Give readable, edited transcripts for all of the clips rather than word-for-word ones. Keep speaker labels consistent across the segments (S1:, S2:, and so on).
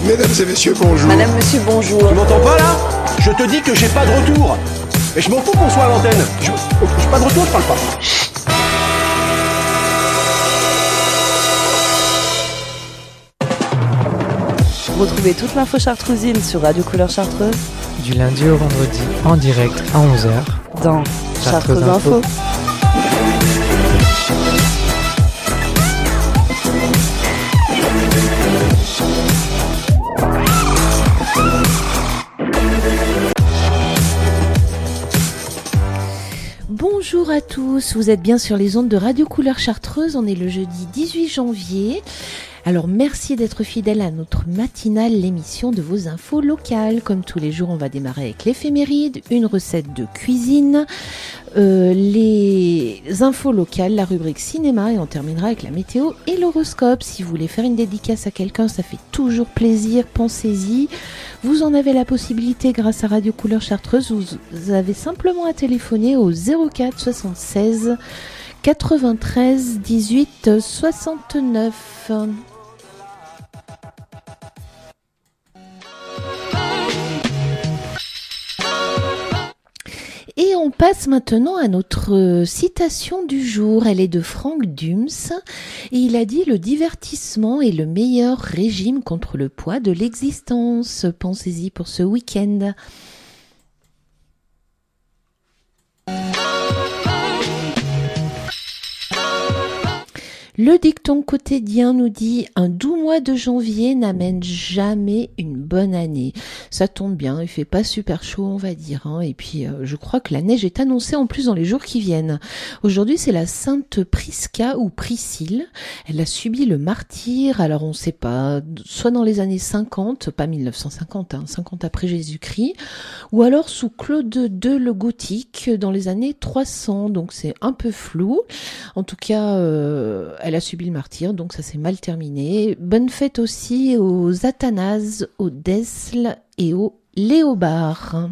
S1: Mesdames et messieurs, bonjour.
S2: Madame, monsieur, bonjour.
S3: Tu m'entends pas là? Je te dis que j'ai pas de retour. Et je m'en fous qu'on soit à l'antenne. J'ai pas de retour, je parle pas.
S2: Retrouvez toute l'info chartrousine sur Radio Couleur Chartreuse
S4: du lundi au vendredi en direct à 11h
S2: dans Chartreuse Info. Bonjour à tous, vous êtes bien sur les ondes de Radio Couleur Chartreuse, on est le jeudi 18 janvier. Alors merci d'être fidèles à notre matinale, l'émission de vos infos locales. Comme tous les jours, on va démarrer avec l'éphéméride, une recette de cuisine, les infos locales, la rubrique cinéma et on terminera avec la météo et l'horoscope. Si vous voulez faire une dédicace à quelqu'un, ça fait toujours plaisir, pensez-y. Vous en avez la possibilité grâce à Radio Couleur Chartreuse. Vous avez simplement à téléphoner au 04 76 93 18 69. Et on passe maintenant à notre citation du jour. Elle est de Frank Dums et il a dit « Le divertissement est le meilleur régime contre le poids de l'existence ». Pensez-y pour ce week-end. Le dicton quotidien nous dit « Un doux mois de janvier n'amène jamais une bonne année ». Ça tombe bien, il fait pas super chaud on va dire. Et puis je crois que la neige est annoncée en plus dans les jours qui viennent. Aujourd'hui c'est la sainte Prisca ou Priscille. Elle a subi le martyre, alors on ne sait pas, soit dans les années 50, pas 1950, 50 après Jésus-Christ, ou alors sous Claude II le Gothique dans les années 300. Donc c'est un peu flou. En tout cas, elle a subi le martyre, donc ça s'est mal terminé. Bonne fête aussi aux Athanase, aux Desle et aux Léobard.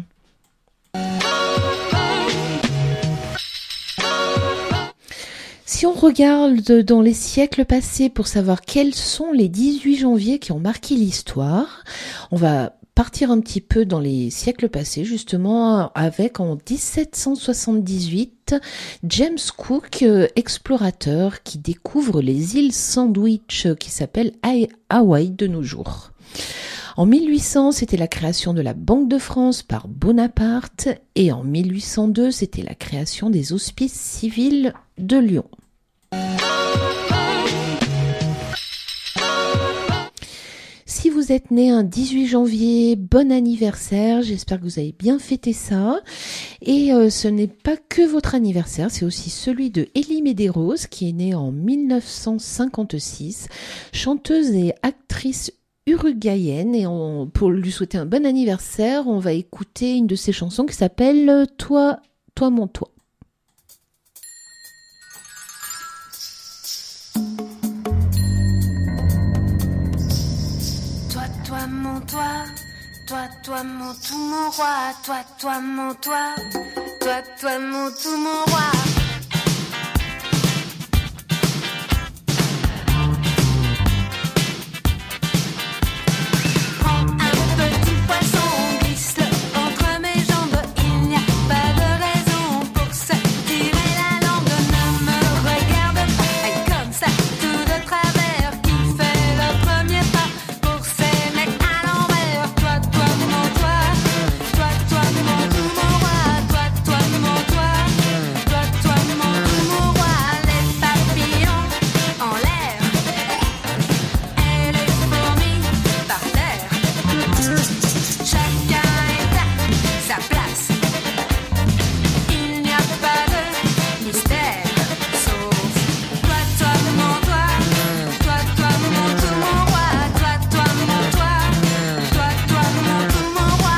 S2: Si on regarde dans les siècles passés pour savoir quels sont les 18 janvier qui ont marqué l'histoire, on va partir un petit peu dans les siècles passés, justement, avec en 1778, James Cook, explorateur, qui découvre les îles Sandwich, qui s'appellent Hawaï de nos jours. En 1800, c'était la création de la Banque de France par Bonaparte, et en 1802, c'était la création des Hospices civils de Lyon. Si vous êtes né un 18 janvier, bon anniversaire, j'espère que vous avez bien fêté ça. Et ce n'est pas que votre anniversaire, c'est aussi celui de Elie Medeiros, qui est née en 1956, chanteuse et actrice uruguayenne. Et pour lui souhaiter un bon anniversaire, on va écouter une de ses chansons qui s'appelle « Toi, toi mon toi ».
S5: Toi mon tout mon roi, toi mon toi mon tout mon roi. Prends un petit poisson, glisse-le entre mes jambes, il n'y a pas de raison pour se tirer la langue. Ne me regarde pas comme ça, tout de travers, qui fait le premier pas pour s'aimer à l'envers. Toi mon toi mon tout mon roi, toi mon toi mon tout mon roi. Les papillons en l'air et les fourmis par terre, chacun est à sa place. Il n'y a pas de mystère, sauf toi mon toi mon tout mon roi, toi mon tout mon roi.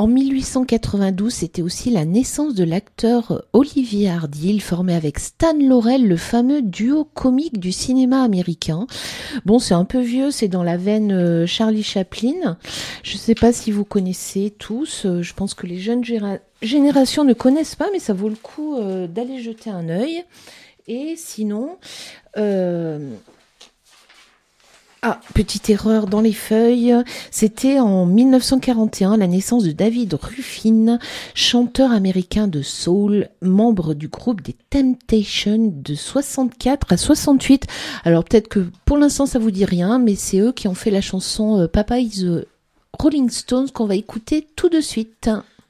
S2: En 1892, c'était aussi la naissance de l'acteur Olivier Hardy. Il formait avec Stan Laurel le fameux duo comique du cinéma américain. Bon, c'est un peu vieux, c'est dans la veine Charlie Chaplin. Je ne sais pas si vous connaissez tous. Je pense que les jeunes générations ne connaissent pas, mais ça vaut le coup d'aller jeter un œil. Et sinon... petite erreur dans les feuilles. C'était en 1941 la naissance de David Ruffin, chanteur américain de soul, membre du groupe des Temptations de 64 à 68. Alors peut-être que pour l'instant ça vous dit rien, mais c'est eux qui ont fait la chanson Papa is the Rolling Stones qu'on va écouter tout de suite.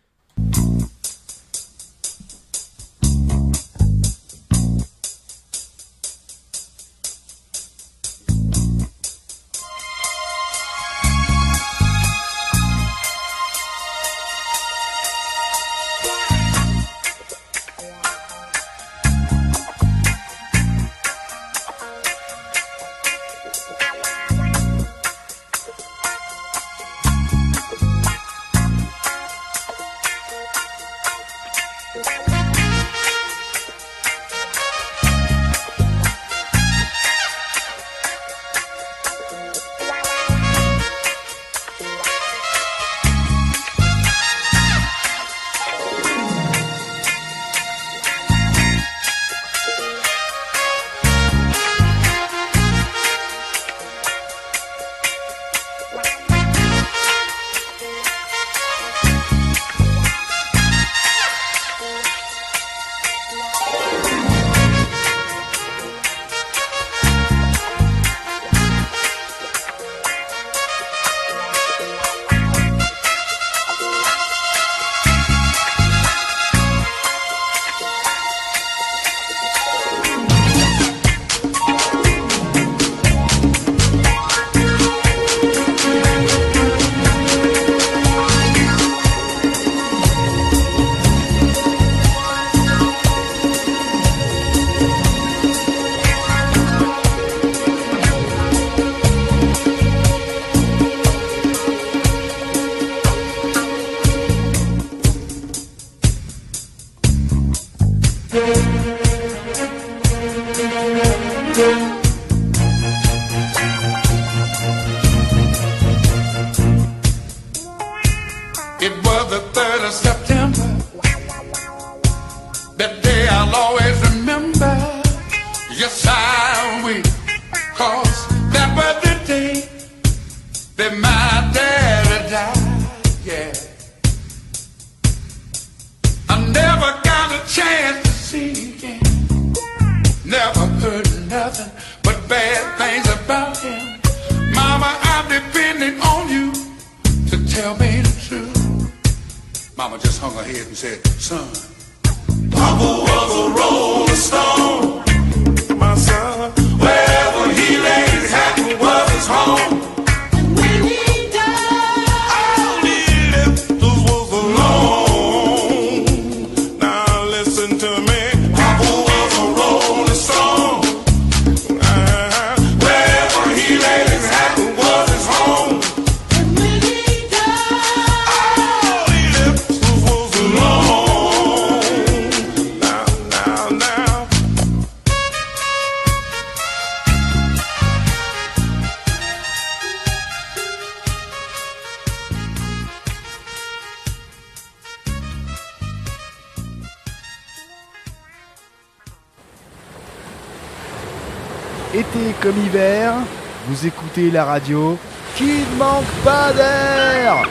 S1: Été comme hiver, vous écoutez la radio qui ne manque pas d'air.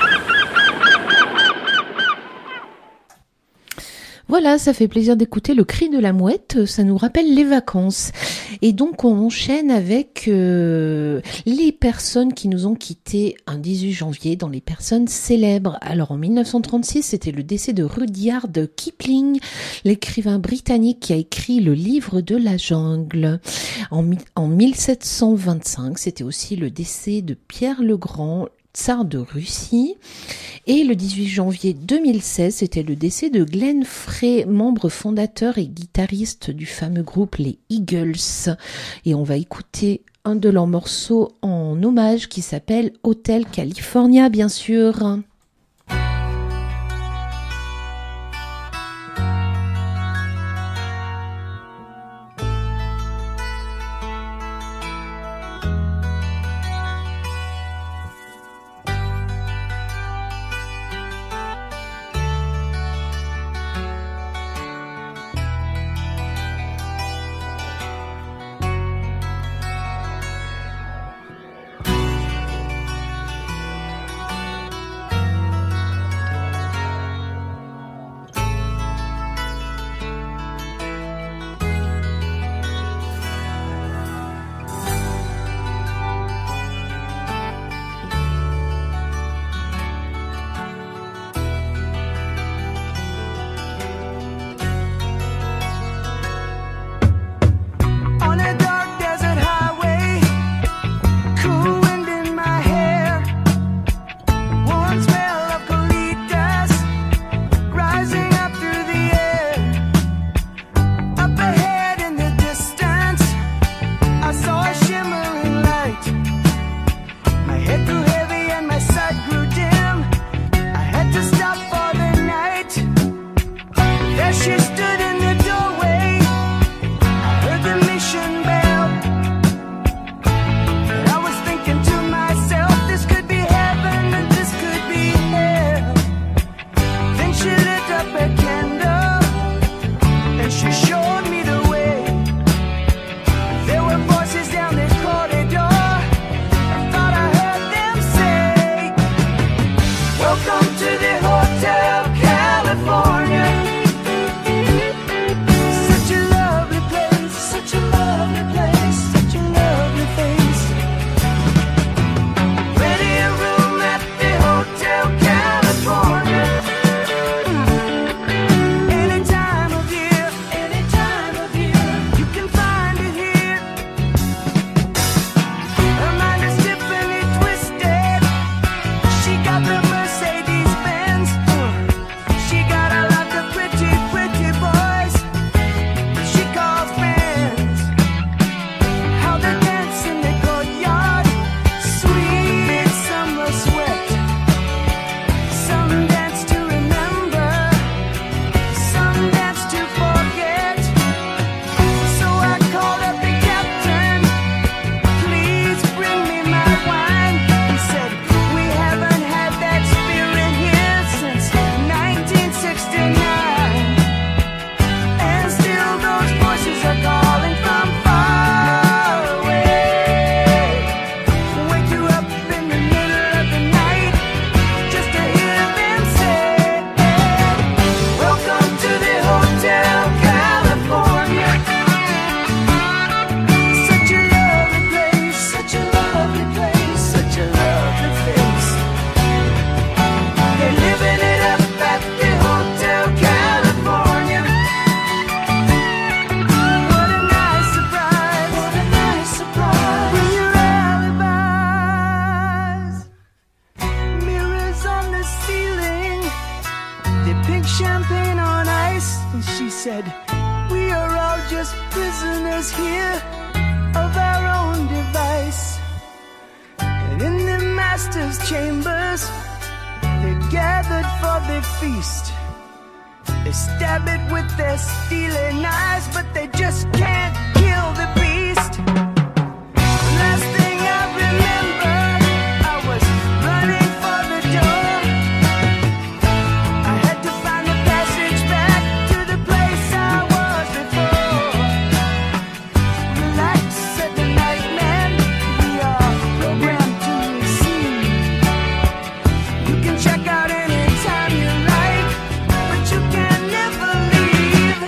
S2: Voilà, ça fait plaisir d'écouter le cri de la mouette, ça nous rappelle les vacances. Et donc on enchaîne avec les personnes qui nous ont quittés un 18 janvier dans les personnes célèbres. Alors en 1936, c'était le décès de Rudyard Kipling, l'écrivain britannique qui a écrit le livre de la jungle. En 1725, c'était aussi le décès de Pierre le Grand, tsar de Russie. Et le 18 janvier 2016, c'était le décès de Glenn Frey, membre fondateur et guitariste du fameux groupe les Eagles. Et on va écouter un de leurs morceaux en hommage qui s'appelle Hotel California, bien sûr.
S6: feast. They stab it with their steely knives, but they just can't kill the beast. Last thing I remember, I was running for the door. I had to find the passage back to the place I was before. Relax, said the night man, we are programmed to receive. You can check out anytime you like, but you can never leave.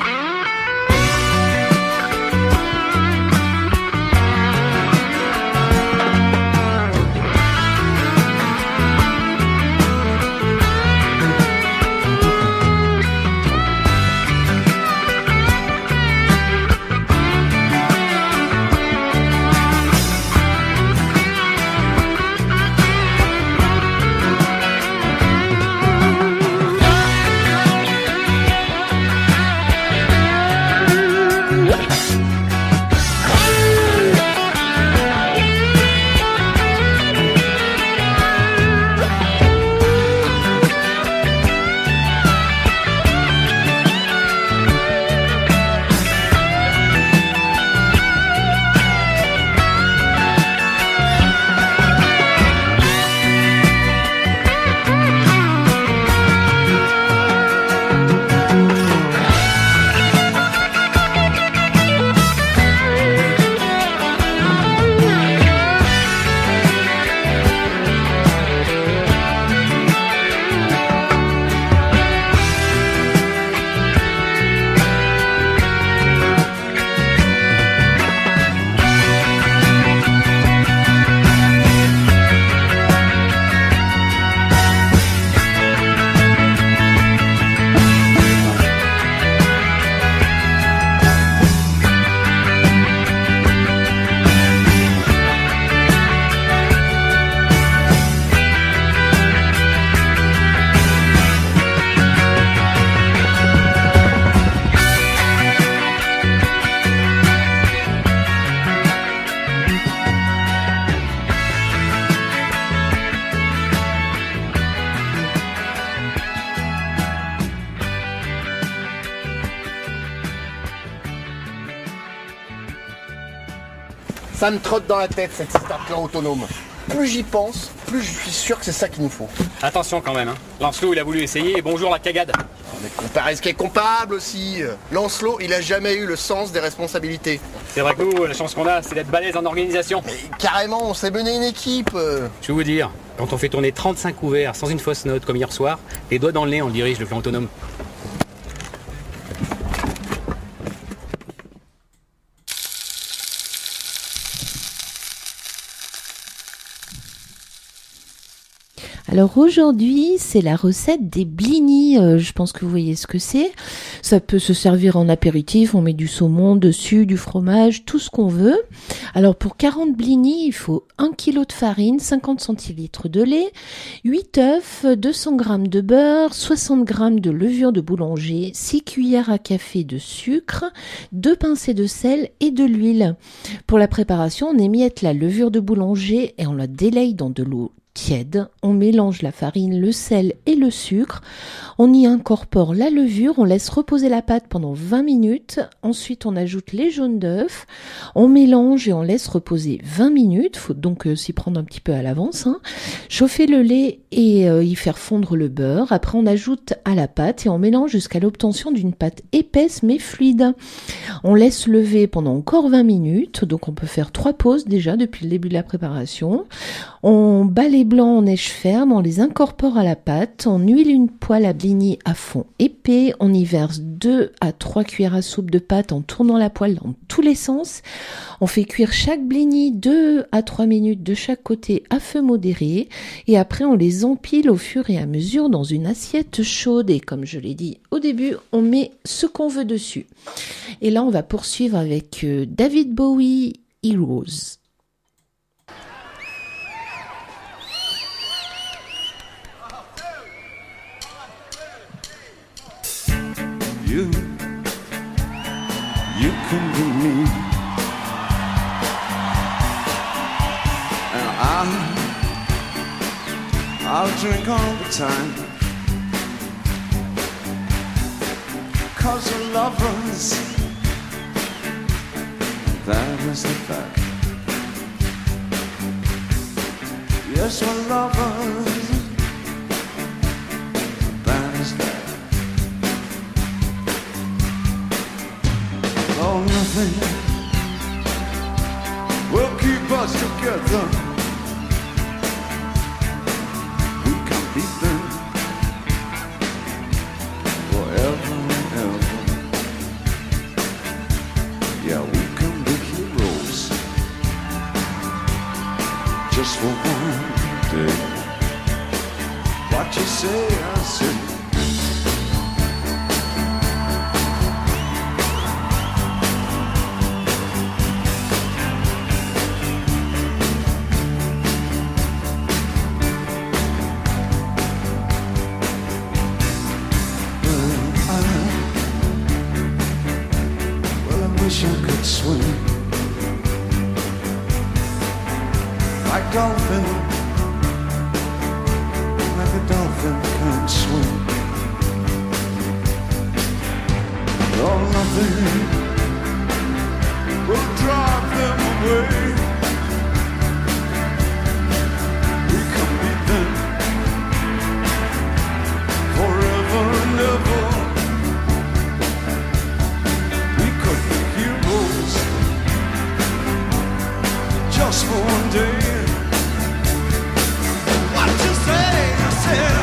S3: Ça me trotte dans la tête cette histoire de plan autonome. Plus j'y pense, plus je suis sûr que c'est ça qu'il nous faut.
S7: Attention quand même, hein. Lancelot il a voulu essayer et bonjour la cagade.
S3: Mais comparer ce qui est compable aussi. Lancelot, il a jamais eu le sens des responsabilités.
S7: C'est vrai que nous, la chance qu'on a, c'est d'être balèze en organisation.
S3: Mais carrément, on s'est mené une équipe.
S7: Je vais vous dire, quand on fait tourner 35 couverts sans une fausse note comme hier soir, les doigts dans le nez on le dirige le plan autonome.
S2: Alors aujourd'hui, c'est la recette des blinis. Je pense que vous voyez ce que c'est. Ça peut se servir en apéritif. On met du saumon dessus, du fromage, tout ce qu'on veut. Alors pour 40 blinis, il faut 1 kg de farine, 50 centilitres de lait, 8 œufs, 200 g de beurre, 60 g de levure de boulanger, 6 cuillères à café de sucre, 2 pincées de sel et de l'huile. Pour la préparation, on émiette la levure de boulanger et on la délaye dans de l'eau tiède, on mélange la farine, le sel et le sucre, on y incorpore la levure, on laisse reposer la pâte pendant 20 minutes, ensuite on ajoute les jaunes d'œufs, on mélange et on laisse reposer 20 minutes, faut donc s'y prendre un petit peu à l'avance, hein. Chauffer le lait et y faire fondre le beurre, après on ajoute à la pâte et on mélange jusqu'à l'obtention d'une pâte épaisse mais fluide. On laisse lever pendant encore 20 minutes, donc on peut faire 3 pauses déjà depuis le début de la préparation. On bat les blancs en neige ferme, on les incorpore à la pâte, on huile une poêle à blini à fond épais, on y verse 2 à 3 cuillères à soupe de pâte en tournant la poêle dans tous les sens. On fait cuire chaque blini 2 à 3 minutes de chaque côté à feu modéré et après on les empile au fur et à mesure dans une assiette chaude et comme je l'ai dit au début, on met ce qu'on veut dessus. Et là on va poursuivre avec David Bowie, Heroes.
S8: You can be me, and I'll drink all the time. 'cause we're lovers. That is the fact. Yes, we're lovers. That is that. Oh, nothing will keep us together. We can be them forever and ever. Yeah, we can be heroes just for one day. What you say, I say. Well, I wish I could swim like dolphin, like a dolphin can swim. Oh, nothing will drive them away. We can beat them forever and ever. We could be heroes just for one day. What you say? I said.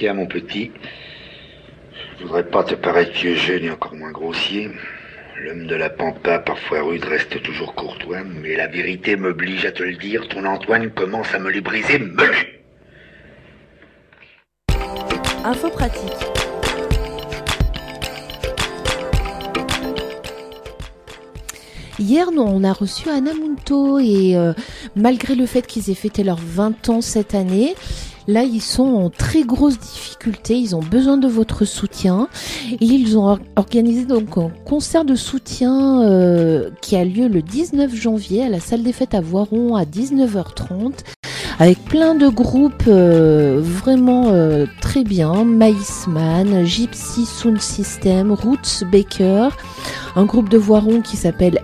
S9: Tiens, mon petit, je voudrais pas te paraître vieux jeu ni encore moins grossier. L'homme de la pampa, parfois rude, reste toujours courtois, mais la vérité m'oblige à te le dire, ton Antoine commence à me les briser menu.
S10: Info pratique.
S2: Hier, on a reçu Anamunto et malgré le fait qu'ils aient fêté leurs 20 ans cette année, là, ils sont en très grosse difficulté. Ils ont besoin de votre soutien. Et ils ont organisé donc un concert de soutien qui a lieu le 19 janvier à la salle des fêtes à Voiron à 19h30. Avec plein de groupes vraiment très bien. Maïsman, Gypsy Sound System, Roots Baker, un groupe de Voiron qui s'appelle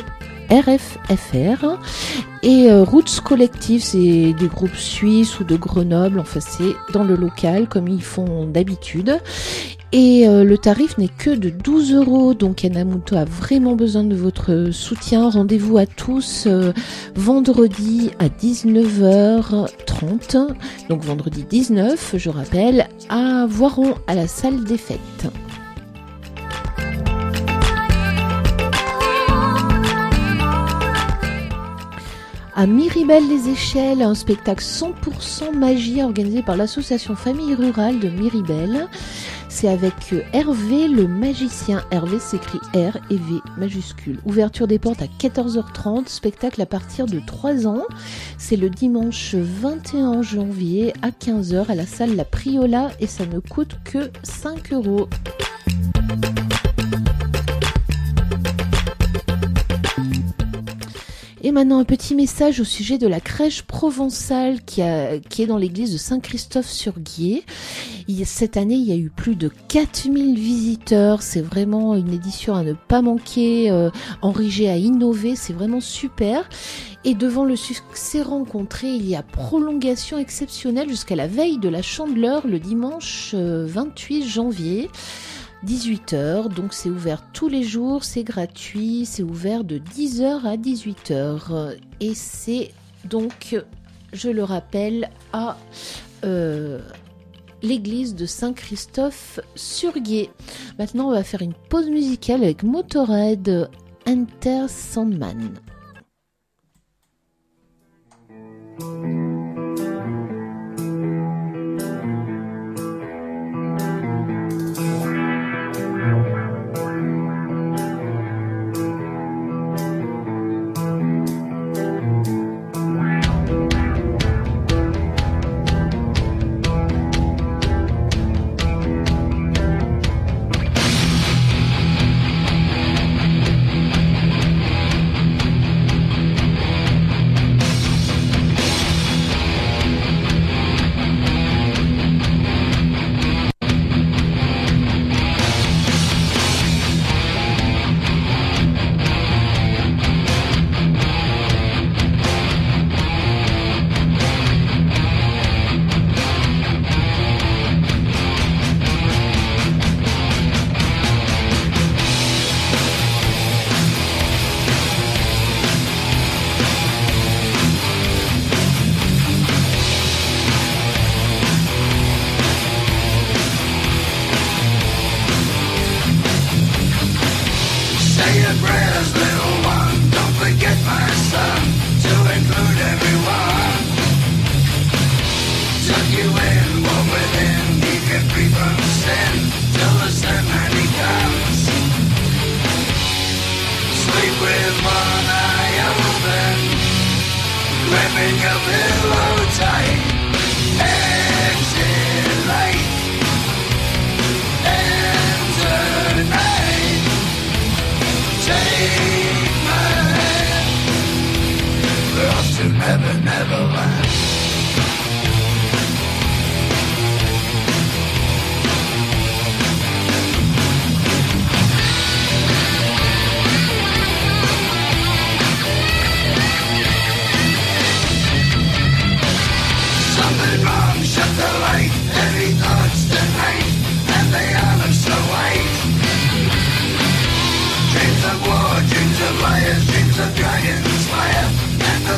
S2: RFFR et Roots Collective, c'est des groupes suisses ou de Grenoble, enfin c'est dans le local comme ils font d'habitude. Et le tarif n'est que de 12 €, donc Anamunto a vraiment besoin de votre soutien. Rendez-vous à tous vendredi à 19h30, donc vendredi 19, je rappelle, à Voiron, à la salle des fêtes. À Miribel-les-Échelles, un spectacle 100% magie organisé par l'association Famille Rurale de Miribel. C'est avec Hervé le magicien. Hervé s'écrit R et V majuscule. Ouverture des portes à 14h30, spectacle à partir de 3 ans. C'est le dimanche 21 janvier à 15h à la salle La Priola et ça ne coûte que 5 €. Et maintenant un petit message au sujet de la crèche provençale qui est dans l'église de Saint-Christophe-sur-Guiers. Cette année, il y a eu plus de 4000 visiteurs. C'est vraiment une édition à ne pas manquer. Enrigé à innover, c'est vraiment super. Et devant le succès rencontré, il y a prolongation exceptionnelle jusqu'à la veille de la Chandeleur le dimanche 28 janvier. 18h, donc c'est ouvert tous les jours, c'est gratuit, c'est ouvert de 10h à 18h. Et c'est donc, je le rappelle, à l'église de Saint-Christophe-sur-Guiers. Maintenant, on va faire une pause musicale avec Motorhead, Enter Sandman.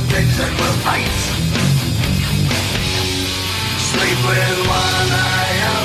S6: Sleep with one eye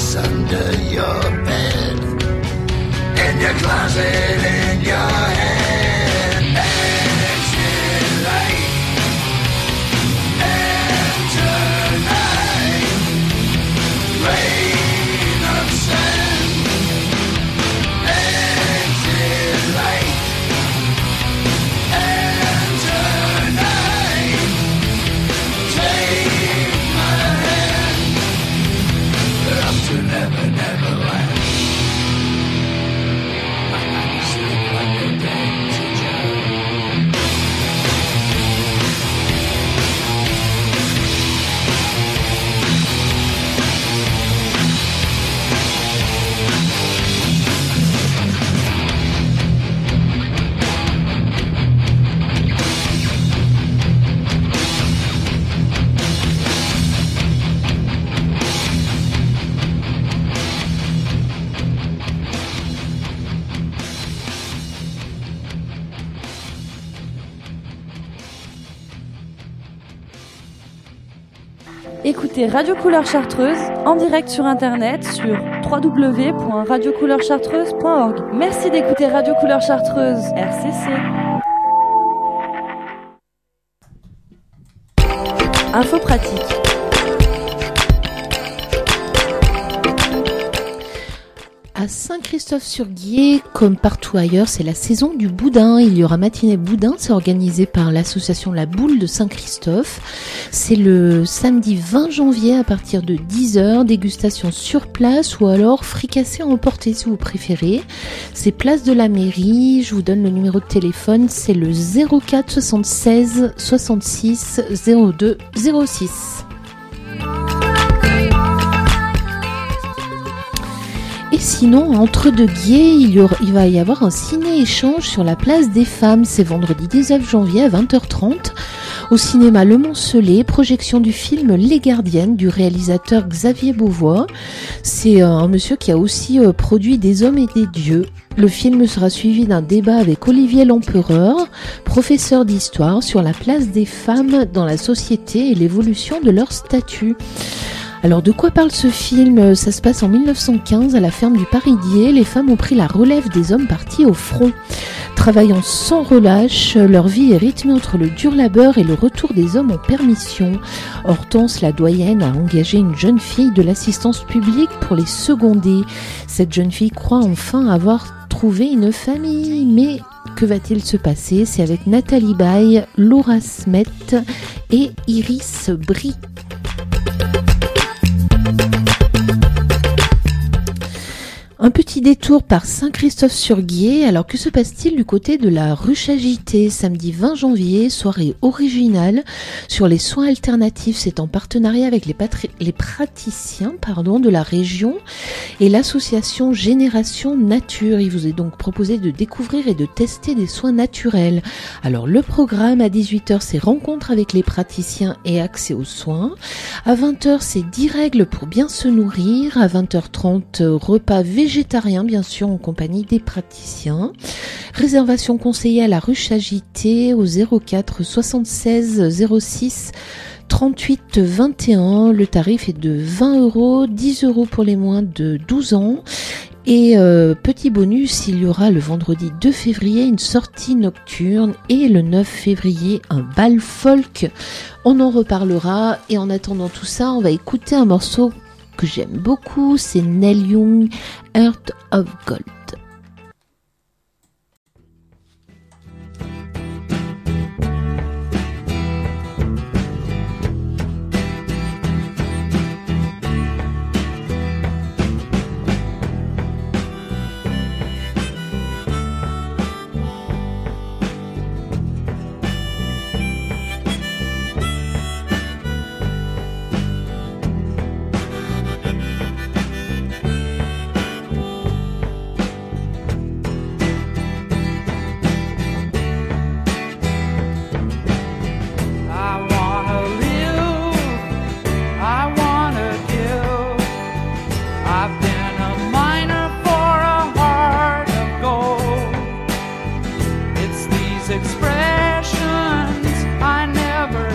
S11: keys under your bed, in your closet, in your head. Exit light, enter night, rain of sand. Exit light, enter night, take my hand, up to never, never land. Sleep like a dead teacher.
S10: Écoutez Radio Couleur Chartreuse en direct sur internet sur www.radiocouleurchartreuse.org. Merci d'écouter Radio Couleur Chartreuse, RCC. Info pratique.
S2: À Saint-Christophe-sur-Guiers, comme partout ailleurs, c'est la saison du boudin. Il y aura matinée boudin, c'est organisé par l'association La Boule de Saint-Christophe. C'est le samedi 20 janvier à partir de 10h, dégustation sur place ou alors fricassé à emporter si vous préférez. C'est place de la mairie, je vous donne le numéro de téléphone, c'est le 04 76 66 02 06. Et sinon, entre deux guiers, il va y avoir un ciné-échange sur la place des femmes. C'est vendredi 19 janvier à 20h30 au cinéma Le Moncelet, projection du film Les Gardiennes du réalisateur Xavier Beauvois. C'est un monsieur qui a aussi produit Des hommes et des dieux. Le film sera suivi d'un débat avec Olivier Lempereur, professeur d'histoire, sur la place des femmes dans la société et l'évolution de leur statut. Alors de quoi parle ce film ? Ça se passe en 1915 à la ferme du Paridier. Les femmes ont pris la relève des hommes partis au front. Travaillant sans relâche, leur vie est rythmée entre le dur labeur et le retour des hommes en permission. Hortense, la doyenne, a engagé une jeune fille de l'assistance publique pour les seconder. Cette jeune fille croit enfin avoir trouvé une famille, mais que va-t-il se passer ? C'est avec Nathalie Baye, Laura Smet et Iris Brie. Un petit détour par Saint-Christophe-sur-Guiers. Alors que se passe-t-il du côté de la ruche agitée ? Samedi 20 janvier, soirée originale sur les soins alternatifs. C'est en partenariat avec les praticiens de la région et l'association Génération Nature. Il vous est donc proposé de découvrir et de tester des soins naturels. Alors le programme à 18h, c'est rencontre avec les praticiens et accès aux soins. À 20h, c'est 10 règles pour bien se nourrir. À 20h30, repas végétarien bien sûr en compagnie des praticiens. Réservation conseillée à la ruche agitée au 04 76 06 38 21. Le tarif est de 20 €, 10 € pour les moins de 12 ans. Et petit bonus, il y aura le vendredi 2 février une sortie nocturne et le 9 février un bal folk. On en reparlera et en attendant tout ça, on va écouter un morceau que j'aime beaucoup, c'est Neil Young, Heart of Gold.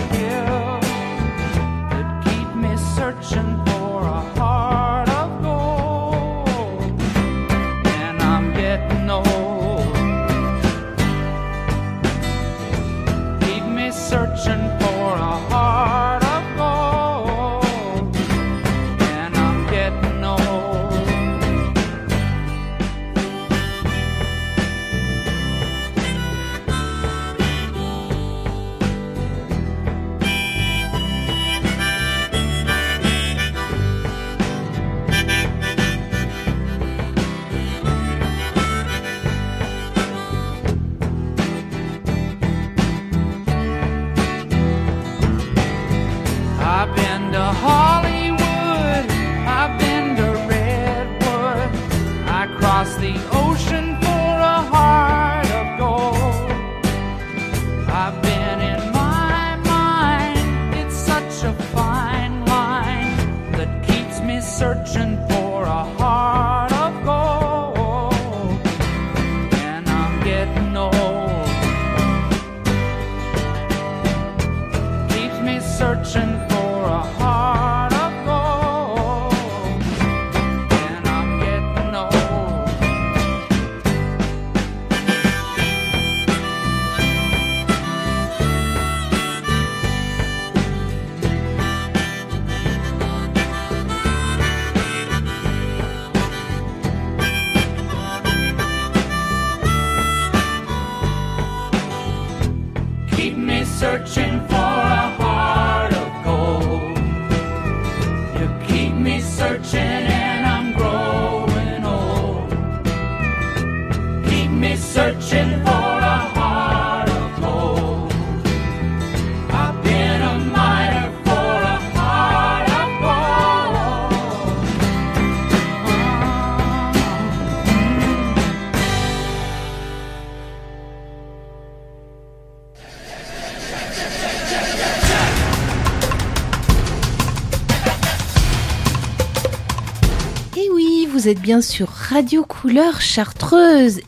S12: Searching for a heart of gold.
S11: searching for a heart of gold, and I'm getting old. I've been to Hollywood, I've been to Redwood, I crossed the ocean for a heart of gold. I've been in my mind, it's such a fine line that keeps me searching for a heart of gold, and I'm getting old. Keeps me searching for a heart of gold, and I'm getting old. Keep me searching for a heart of gold. You keep me searching and I'm growing old. Keep me searching for a heart of gold. I've been a miner for a heart of gold.
S2: Et oui, vous êtes bien sur Radio Couleur Chartreuse.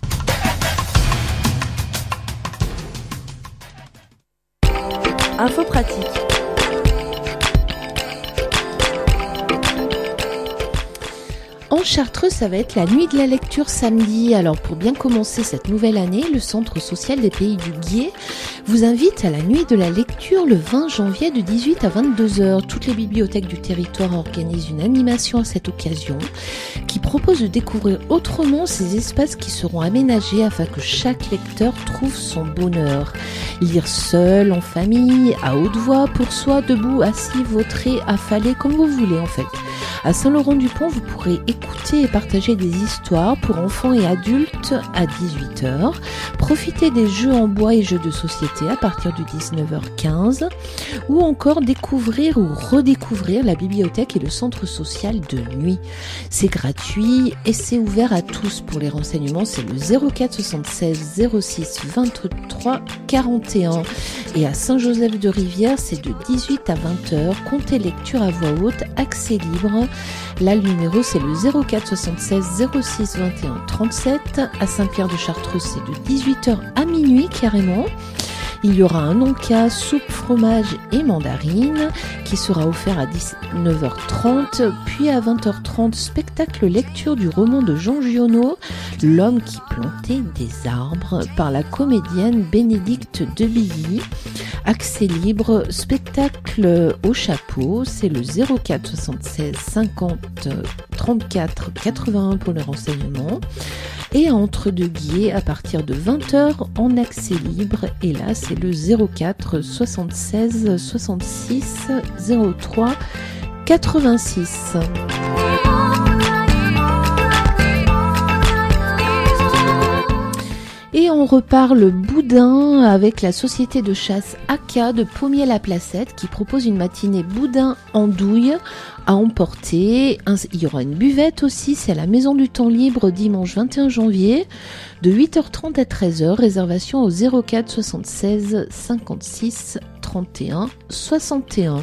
S10: Info pratique.
S2: En Chartreuse, ça va être la nuit de la lecture samedi. Alors pour bien commencer cette nouvelle année, le Centre social des Pays du Guiers vous invite à la nuit de la lecture le 20 janvier de 18 à 22h. Toutes les bibliothèques du territoire organisent une animation à cette occasion qui propose de découvrir autrement ces espaces qui seront aménagés afin que chaque lecteur trouve son bonheur. Lire seul, en famille, à haute voix, pour soi, debout, assis, vautré, affalé, comme vous voulez en fait. À Saint-Laurent-du-Pont, vous pourrez écouter et partager des histoires pour enfants et adultes à 18h. Profitez des jeux en bois et jeux de société à partir de 19h15. Ou encore découvrir ou redécouvrir la bibliothèque et le centre social de nuit. C'est gratuit et c'est ouvert à tous. Pour les renseignements, c'est le 04 76 06 23 41. Et à Saint-Joseph-de-Rivière, c'est de 18 à 20h. Comptez lecture à voix haute, accès libre. Là, le numéro, c'est le 04 76 06 21 37. À Saint-Pierre-de-Chartreuse, c'est de 18h à minuit carrément. Il y aura un encas, soupe, fromage et mandarine qui sera offert à 19h30. Puis à 20h30, spectacle lecture du roman de Jean Giono, L'homme qui plantait des arbres, par la comédienne Bénédicte Debilly. Accès libre, spectacle au chapeau, c'est le 04 76 50 34 81 pour le renseignement. Et à Entre-deux-Guiers à partir de 20h en accès libre. Et là, c'est le 04 76 66 03 86. Et on reparle boudin avec la société de chasse Aka de Pommier-la-Placette qui propose une matinée boudin andouille à emporter. Il y aura une buvette aussi, c'est à la Maison du Temps Libre dimanche 21 janvier de 8h30 à 13h. Réservation au 04 76 56 31 61.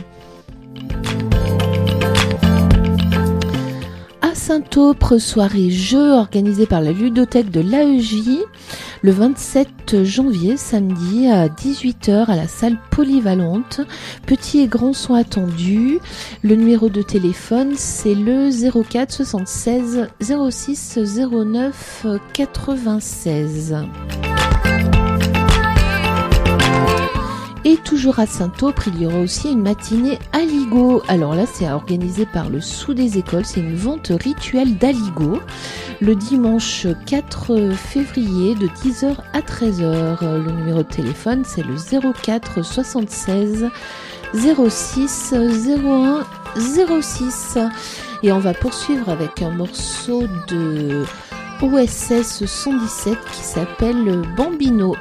S2: À Saint-Aupre, soirée jeux organisée par la ludothèque de l'AEJ le 27 janvier, samedi à 18h à la salle polyvalente. Petits et grands sont attendus. Le numéro de téléphone, c'est le 04 76 06 09 96. Et toujours toujours à Saint-Aupre, il y aura aussi une matinée aligot. Alors là, c'est organisé par le Sous des Écoles. C'est une vente rituelle d'aligot le dimanche 4 février de 10h à 13h. Le numéro de téléphone, c'est le 04 76 06 01 06. Et on va poursuivre avec un morceau de OSS 117 qui s'appelle Bambino.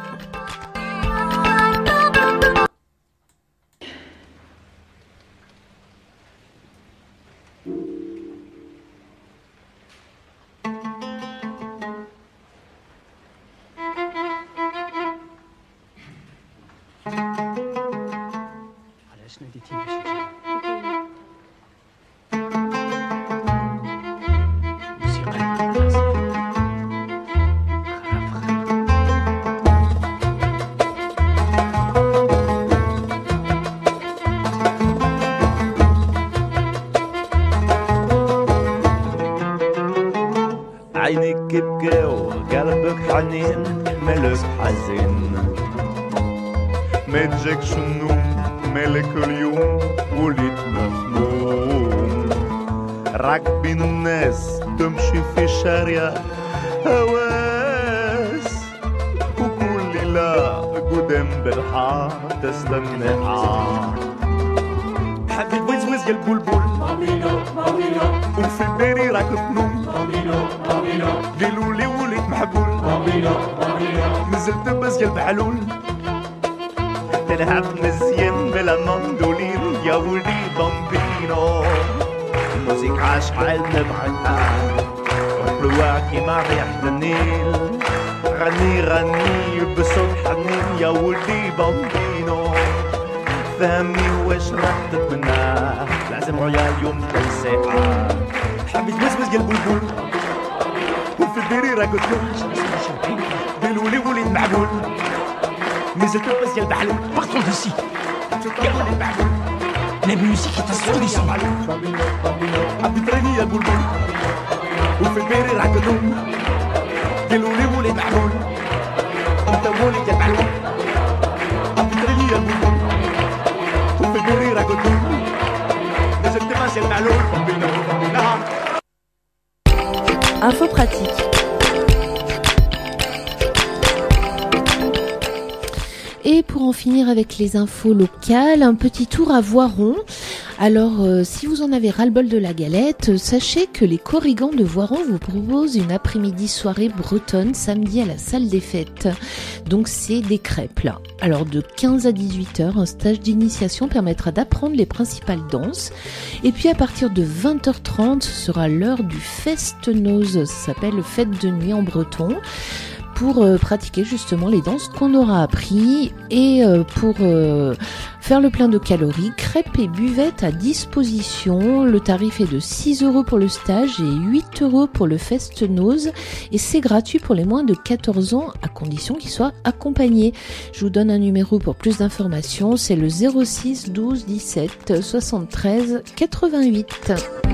S12: عينك بكاو قلبك حنين مالك حزين ما تجاكش النوم مالك اليوم وليت مهموم راك بين الناس تمشي في الشارع هواس وكل ليلة قدام بالحار تستناها حبيت وزوز يا البلبل وفي بالي راك تنوم ليلولي وليت محبول نزلت بس يا المحلول تلعب مزيان بلا مندولين يا ولي بامبينو الموسيقى عشقال نبعدها حلوة كيما ريحة النيل غني غني بصوت حنين يا ولي بامبينو فهمني واش راح تتمنى لازم عيال يوم تنسيها حبيت وزوز يا البلبل وفي الديري راك تنوم دلولي وليت معبول نزلت بس يا البحلول
S13: Partons d'ici. La musique est assourdissante.
S12: حبيت راني يا البلبل وفي الديري راك تنوم دلولي وليت معبول انت وليت يا البحلول حبيت راني يا البلبل وفي الديري راك تنوم نزلت بس يا المعلول
S10: Info pratique.
S2: Et pour en finir avec les infos locales, un petit tour à Voiron. Alors, si vous en avez ras-le-bol de la galette, sachez que les Corrigans de Voiron vous proposent une après-midi soirée bretonne samedi à la salle des fêtes. Donc, c'est des crêpes là. Alors, de 15 à 18 heures, un stage d'initiation permettra d'apprendre les principales danses. Et puis, à partir de 20h30, ce sera l'heure du fest-noz. Ça s'appelle fête de nuit en breton. Pour pratiquer justement les danses qu'on aura appris et pour faire le plein de calories, crêpes et buvettes à disposition. Le tarif est de 6 € pour le stage et 8 € pour le fest-noz et c'est gratuit pour les moins de 14 ans à condition qu'ils soient accompagnés. Je vous donne un numéro pour plus d'informations, c'est le 06 12 17 73 88.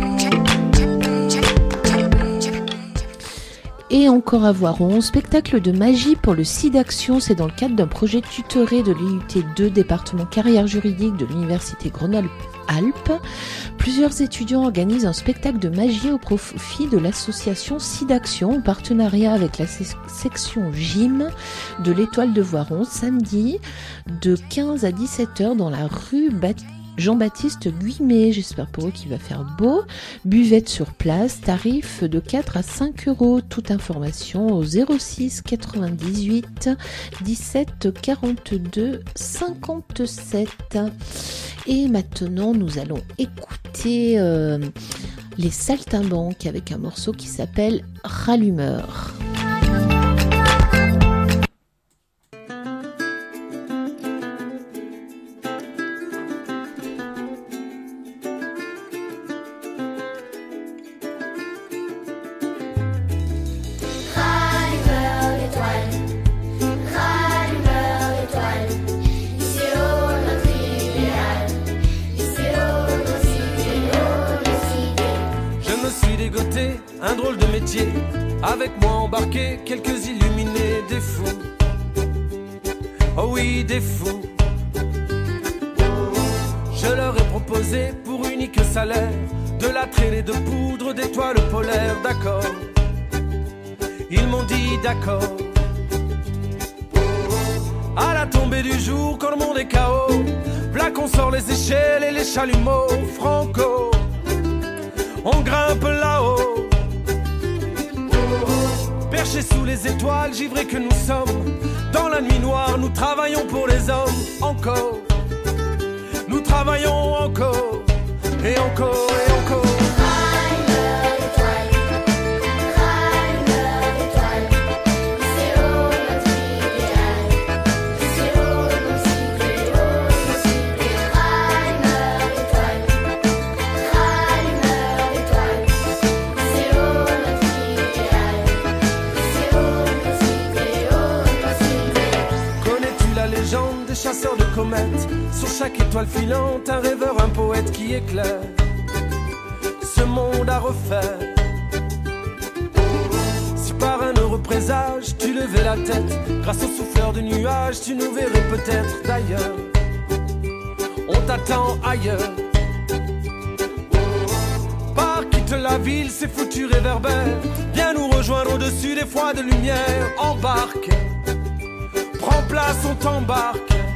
S2: Et encore à Voiron, spectacle de magie pour le SIDAction, c'est dans le cadre d'un projet tutoré de l'IUT 2, département carrière juridique de l'université Grenoble-Alpes. Plusieurs étudiants organisent un spectacle de magie au profit de l'association SIDAction en partenariat avec la section gym de l'Étoile de Voiron, samedi de 15 à 17h dans la rue Jean-Baptiste Guimet, j'espère pour eux qu'il va faire beau. Buvette sur place, tarif de 4 à 5 €. Toute information au 06 98 17 42 57. Et maintenant, nous allons écouter les Saltimbanques avec un morceau qui s'appelle Rallumeur.
S14: Un drôle de métier, avec moi embarqué, quelques illuminés, des fous. Oh oui, des fous. Je leur ai proposé pour unique salaire de la traînée de poudre d'étoiles polaires, d'accord. Ils m'ont dit d'accord. À la tombée du jour, quand le monde est KO, v'là qu'on sort les échelles et les chalumeaux. Franco, on grimpe là-haut. Perchés sous les étoiles, givrés que nous sommes. Dans la nuit noire, nous travaillons pour les hommes. Encore, nous travaillons encore. Et encore, et encore. Des chasseurs de comètes, sur chaque étoile filante, un rêveur, un poète qui éclaire ce monde à refaire. Si par un heureux présage tu levais la tête, grâce au souffleur de nuages, tu nous verrais peut-être d'ailleurs. On t'attend ailleurs. Pars, quitte la ville, ces foutus réverbères. Viens nous rejoindre au-dessus des froides lumières. Embarque, prends place, on t'embarque.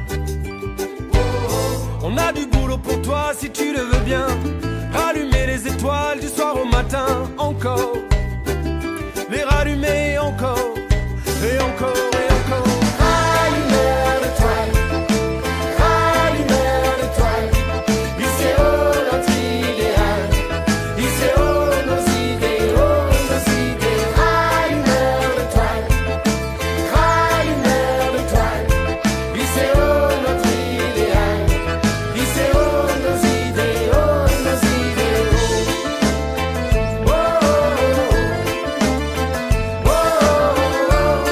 S14: On a du boulot pour toi si tu le veux bien. Rallumer les étoiles du soir au matin. Encore, les rallumer encore. Et encore, et encore. Rallumer l'étoile, rallumer l'étoile. Il c'est haut notre idéal. Il c'est haut nos idéaux, nos idées. Rallumer l'étoile, rallumer l'étoile. Il c'est haut notre idéal. Il c'est haut nos idéaux, nos idéaux. Oh, oh, oh. Oh, oh, oh.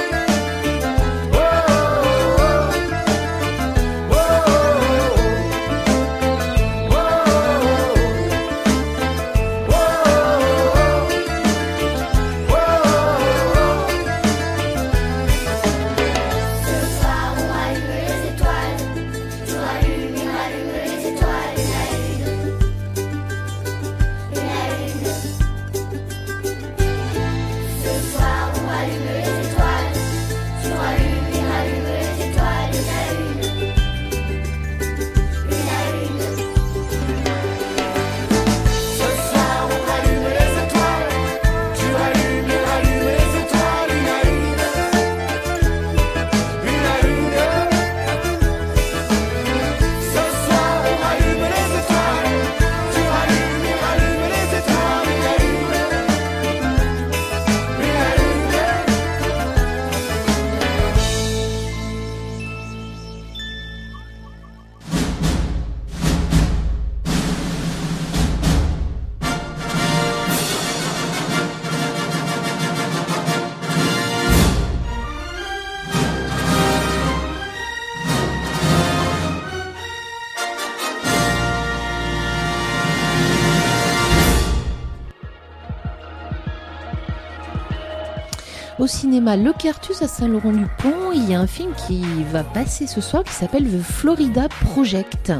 S2: Au cinéma Le Quertus à Saint-Laurent-du-Pont, il y a un film qui va passer ce soir qui s'appelle The Florida Project.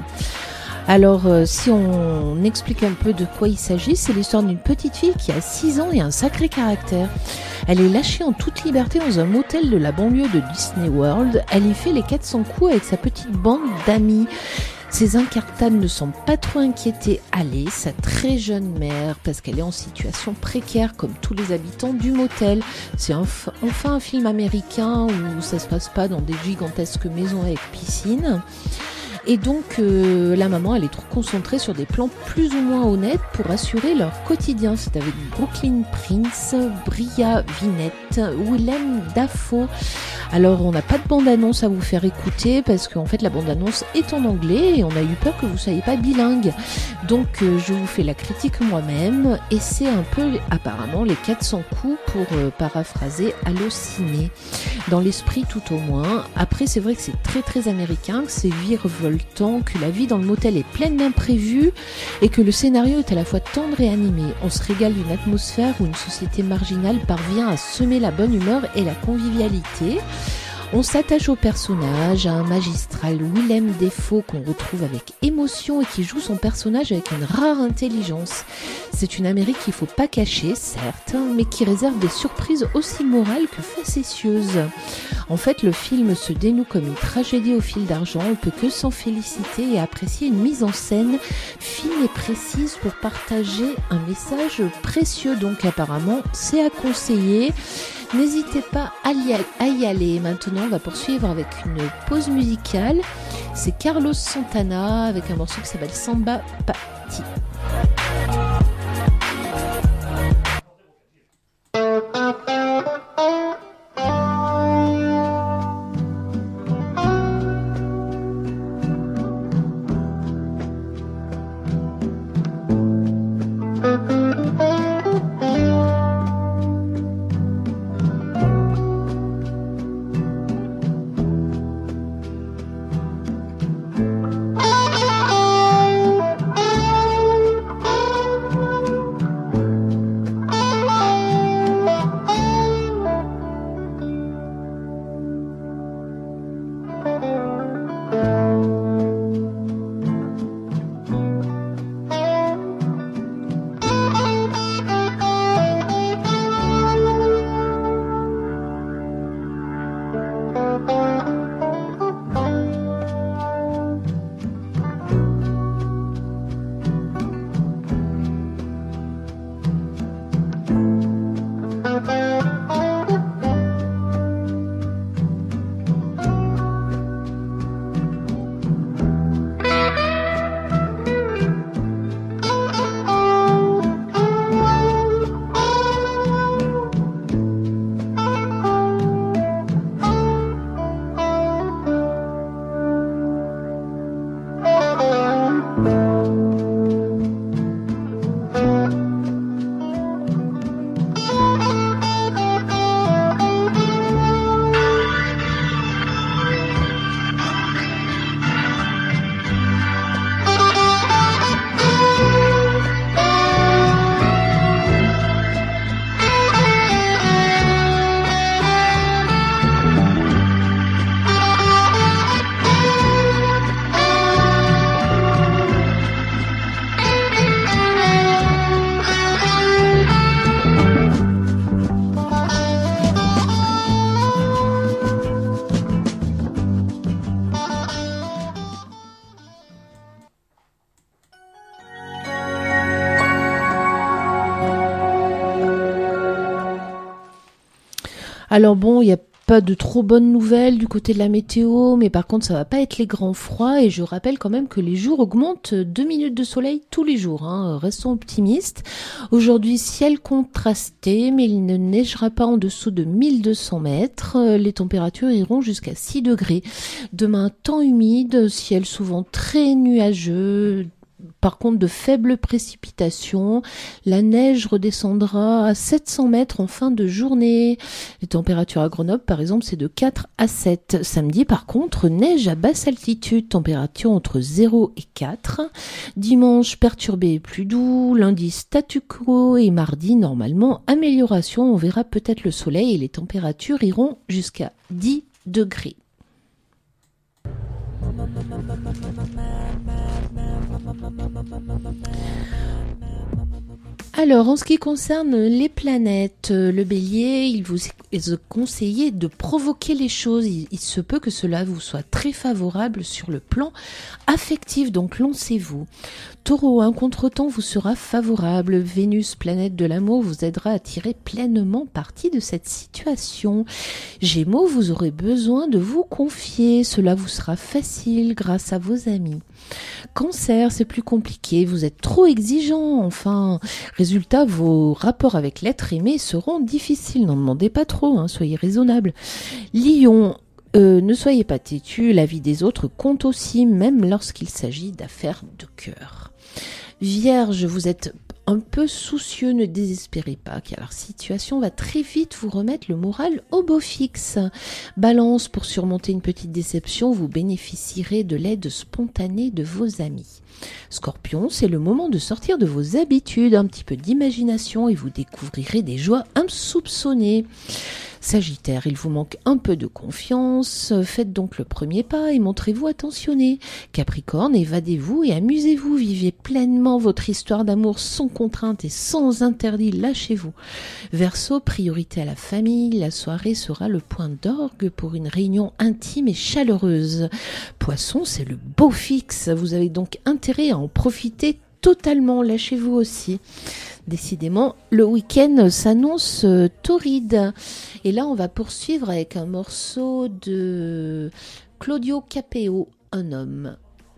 S2: Alors, si on explique un peu de quoi il s'agit, c'est l'histoire d'une petite fille qui a 6 ans et un sacré caractère. Elle est lâchée en toute liberté dans un motel de la banlieue de Disney World. Elle y fait les 400 coups avec sa petite bande d'amis. Ses incartables ne semblent pas trop inquiétés Allez, sa très jeune mère, parce qu'elle est en situation précaire comme tous les habitants du motel. C'est enfin un film américain où ça se passe pas dans des gigantesques maisons avec piscine. Et donc la maman, elle est trop concentrée sur des plans plus ou moins honnêtes pour assurer leur quotidien. C'est avec Brooklyn Prince, Bria Vinette, Willem Dafoe. Alors on n'a pas de bande-annonce à vous faire écouter parce qu'en fait la bande-annonce est en anglais et on a eu peur que vous ne soyez pas bilingue. Donc je vous fais la critique moi-même et c'est un peu apparemment les 400 coups pour paraphraser Allociné. Dans l'esprit tout au moins. Après c'est vrai que c'est très très américain, que c'est virevoltant, que la vie dans le motel est pleine d'imprévus et que le scénario est à la fois tendre et animé. On se régale d'une atmosphère où une société marginale parvient à semer la bonne humeur et la convivialité. On s'attache au personnage, à un magistral Willem Dafoe qu'on retrouve avec émotion et qui joue son personnage avec une rare intelligence. C'est une Amérique qu'il ne faut pas cacher, certes, mais qui réserve des surprises aussi morales que facétieuses. En fait, le film se dénoue comme une tragédie au fil d'argent. On ne peut que s'en féliciter et apprécier une mise en scène fine et précise pour partager un message précieux. Donc apparemment, c'est à conseiller. N'hésitez pas à y aller. Maintenant, on va poursuivre avec une pause musicale. C'est Carlos Santana avec un morceau qui s'appelle Samba Party. Alors bon, il n'y a pas de trop bonnes nouvelles du côté de la météo, mais par contre ça va pas être les grands froids et je rappelle quand même que les jours augmentent 2 minutes de soleil tous les jours, hein. Restons optimistes. Aujourd'hui, ciel contrasté, mais il ne neigera pas en dessous de 1200 mètres. Les températures iront jusqu'à 6 degrés. Demain, temps humide, ciel souvent très nuageux. Par contre, de faibles précipitations. La neige redescendra à 700 mètres en fin de journée. Les températures à Grenoble, par exemple, c'est de 4 à 7. Samedi, par contre, neige à basse altitude. Température entre 0 et 4. Dimanche, perturbé et plus doux. Lundi, statu quo. Et mardi, normalement, amélioration. On verra peut-être le soleil et les températures iront jusqu'à 10 degrés. Alors, en ce qui concerne les planètes, le Bélier, il vous est conseillé de provoquer les choses. Il se peut que cela vous soit très favorable sur le plan affectif, donc lancez-vous. Taureau, un contretemps vous sera favorable. Vénus, planète de l'amour, vous aidera à tirer pleinement parti de cette situation. Gémeaux, vous aurez besoin de vous confier. Cela vous sera facile grâce à vos amis. Cancer, c'est plus compliqué. Vous êtes trop exigeant. Enfin, résultat, vos rapports avec l'être aimé seront difficiles. N'en demandez pas trop, hein, soyez raisonnable. Lion, ne soyez pas têtu. La vie des autres compte aussi, même lorsqu'il s'agit d'affaires de cœur. Vierge, vous êtes un peu soucieux, ne désespérez pas, car la situation va très vite vous remettre le moral au beau fixe. Balance, pour surmonter une petite déception, vous bénéficierez de l'aide spontanée de vos amis. Scorpion, c'est le moment de sortir de vos habitudes, un petit peu d'imagination et vous découvrirez des joies insoupçonnées. Sagittaire, il vous manque un peu de confiance, faites donc le premier pas et montrez-vous attentionné. Capricorne, évadez-vous et amusez-vous, vivez pleinement votre histoire d'amour sans contrainte et sans interdit, lâchez-vous. Verseau, priorité à la famille, la soirée sera le point d'orgue pour une réunion intime et chaleureuse. Poisson, c'est le beau fixe, vous avez donc intérêt à en profiter totalement, lâchez-vous aussi. Décidément, le week-end s'annonce torride. Et là, on va poursuivre avec un morceau de Claudio Capeo, Un homme.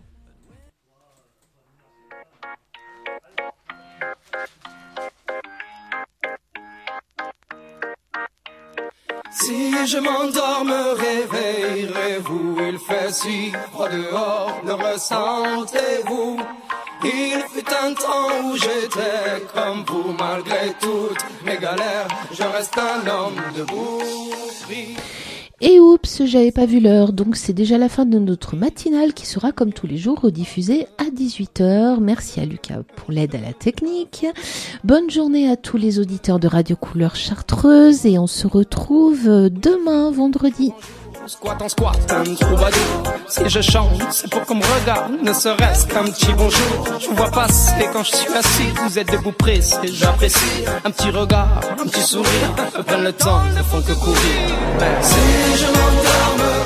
S14: Si je m'endors, me réveillerez-vous. Il fait si froid dehors, le ressentez-vous? Il fut un temps où j'étais comme vous, malgré toutes mes galères, je reste un homme debout.
S2: Et oups, j'avais pas vu l'heure, donc c'est déjà la fin de notre matinale qui sera comme tous les jours rediffusée à 18h. Merci à Lucas pour l'aide à la technique. Bonne journée à tous les auditeurs de Radio Couleur Chartreuse et on se retrouve demain, vendredi.
S14: Squat en squat, un troubadour. Si je chante, c'est pour qu'on me regarde, ne serait-ce qu'un petit bonjour. Je vous vois passer quand je suis assis, vous êtes debout pressé, j'apprécie. Un petit regard, un petit sourire, me prennent le temps, ne font que courir. Si je m'endors,